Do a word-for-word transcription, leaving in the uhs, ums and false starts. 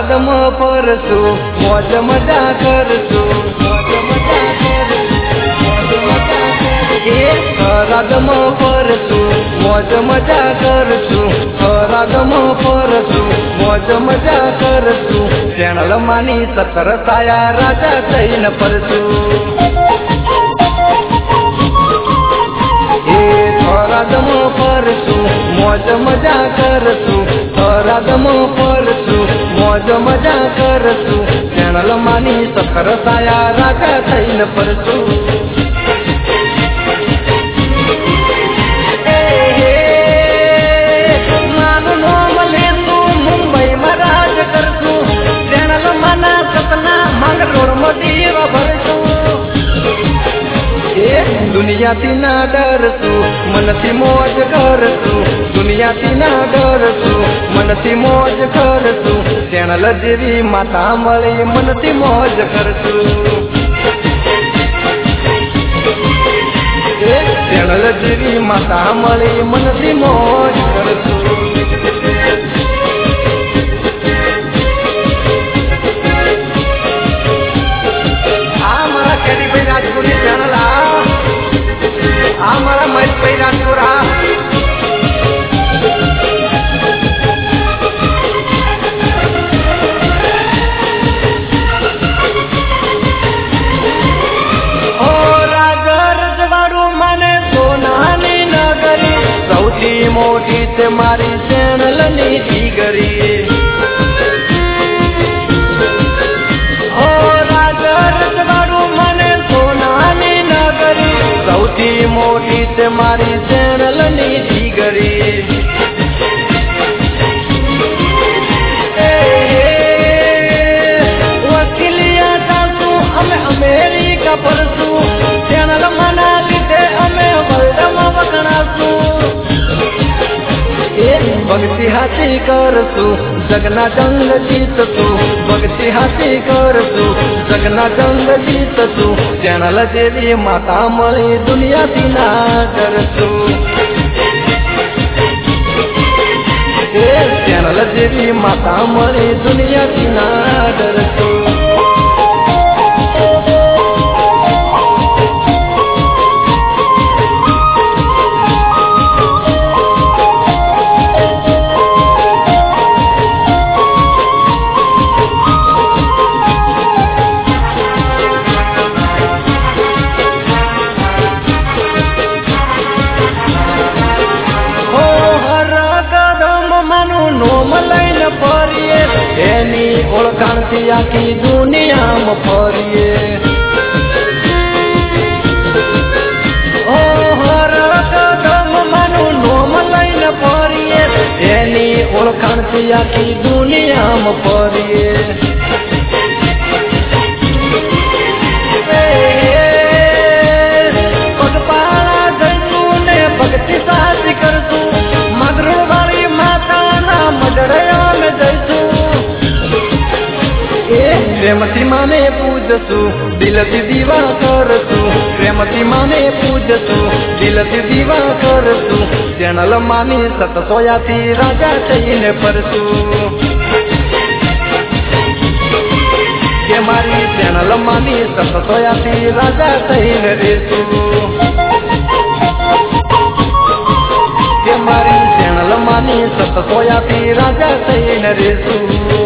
થરાદમાં ફરશું, મોજ મજા કરશું, મોજ મજા કરશું, મોજ મજા કરશું. એ થરાદમાં ફરશું, મોજ મજા કરશું, થરાદમાં ફરશું, મોજ મજા કરશું. ચેણલમાંની સતર સાયા રાજા થઈને ફરશું. થરાદમાં ફરશું, મોજ મજા કરશું, થરાદમાં ફરશું, મોજ મજા કરશું. ચેણલમાંની સતર સાયા રાજા થઈને ફરશું. માનું નામ લેશું, મુંબઈમાં રાજ કરશું. ચેણલમાંના સપના માંગરોળમાં દીવા ભરશું. દુનિયાથી ના ડરશું, મનથી મોજ કરશું. દુનિયાથી ના ડરશું, મનથી મોજ કરશું. ચેણલ જેવી માતા મળી મનથી મોજ કરશું. ચેણલ જેવી માતા મળી મનથી મોજ કરશું. આ મારા કેડીભાઈ રાજપુરની ચેનલ આ મારા મહેશભાઈ રાજપુર આ ઓ રાજા રજવાડું મને સોનાની નગરી, સૌથી મોટી છે મારી ચેનલની ડીગરી. ઓ રાજા રજવાડું મને સોનાની નગરી, સૌથી મોટી છે મારી ચેનલની ડીગરી. વકીલિયા જાશું, અમે અમેરિકા ફરશું. ચેનલ મના લીધે અમે વર્લ્ડમાં વખણાશું. ભક્તિ હાથી કરશું, જગના જંગ જીતશું. ભક્તિ હાથી કરશું, જગના જંગ જીતશું. ચેનલ જેવી માતા મળી દુનિયાથી ના ડરશું. ચેનલ જેવી માતા મળી દુનિયાથી ના ડરશું. એની ઓળખાણથી આખી દુનિયામાં ફરીએ. ઓ હર કદમ માનું નોમ લઈને ફરીએ. એની ઓળખાણથી આખી દુનિયામાં ફરીએ. પગપાળા જઈશું ને ભક્તિ સાચી કરશું. મગરવાળી માતાના મઢડે અમે જઈશું. પ્રેમથી માને પૂજશું, દિલથી દીવા કરશું. પ્રેમથી માને પૂજશું, દિલથી દીવા કરશું. ચેનલ માની સતસોયાથી રાજા થઈને ફરશું. કે મારી ચેનલ માની સતસોયાથી રાજા થઈને રહેશું. કે મારી ચેનલ માની સતસોયાથી રાજા થઈને રહેશું.